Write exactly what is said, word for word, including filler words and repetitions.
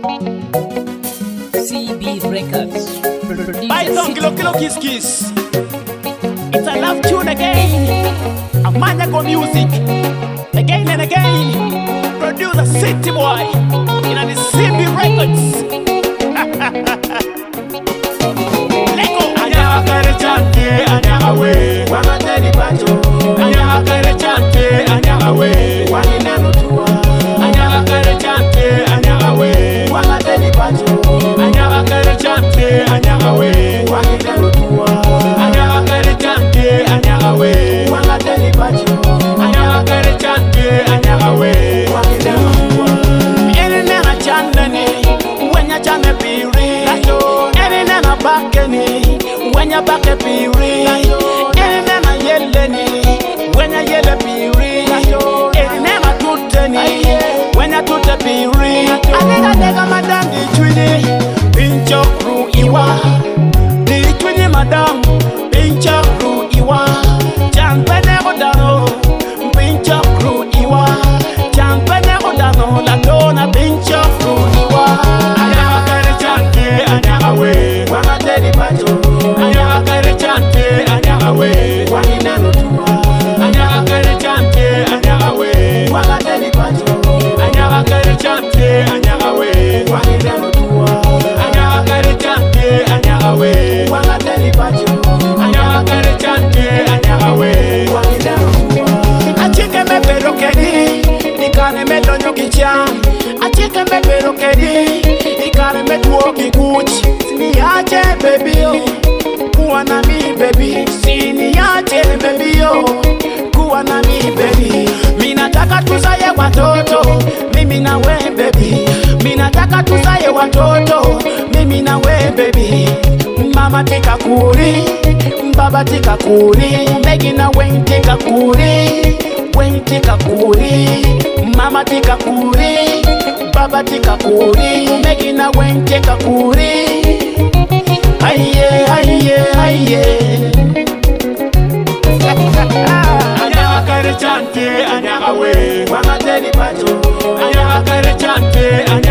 C B Records. Python Kilo Kilo Kiss Kiss. It's a love tune again. Amanya Go Music. Again and again. Producer City Boy. In the C B Records. Lego. Anya kare chante, anya awe. Wanga tedi bacho. Anya kare chante, anya awe. Wangi nanu tuwa. Anya kare chante, anya awe. Wanga tedi bacho. Anya kare chante, anya awe. Wangi nanu tuwa. Anya kare chante, anya awe. Wanga tedi bacho. Anya kare chante, anya awe. Wangi nanu tuwa. Ene nena chandani, wenya chane piri. Ene nena bakeni, wenya bake piri. Ene nena yeleni, wenya yele piri. Ene nena tuteni, wenya tute piri. Anega nega madam di chwini, pincho kru iwa. Di chwini madam, pincho kru iwa. Champene odano, pincho kru iwa. Champene odano, la dona pincho kru iwa. Anya kare chante, anya awe. Wanga tedi bacho. Anya kare chante, anya awe. Wangi nanu tuwa. Anya kare chante, anya awe. Wanga tedi bacho. Anya kare chante, anya awe. Wangi nanu tuwa. Anya kare chante, anya awe. Wanga tedi bacho. Anya kare chante, anya awe. Wangi nanu tuwa. Achike me pero kedi, ikane me donyo kicham. Achike me pero kedi, ikane me tuo kikuchi. Niache baby yo, kuwa na mi baby. Siniache baby yo, kuwa na mi baby. Minataka tuzaye watoto, mimi na we baby. Minataka tuzaye watoto, mimi na we baby. Mama tika kuri, baba tika kuri. Megi na wen tika kuri, wen tika kuri. Mama tika kuri, baba tika kuri. Megi na wen tika kuri. Aye, aye, aye. Anya kare chante, anya awe. Wanga tedi bacho. Anya kare chante, anya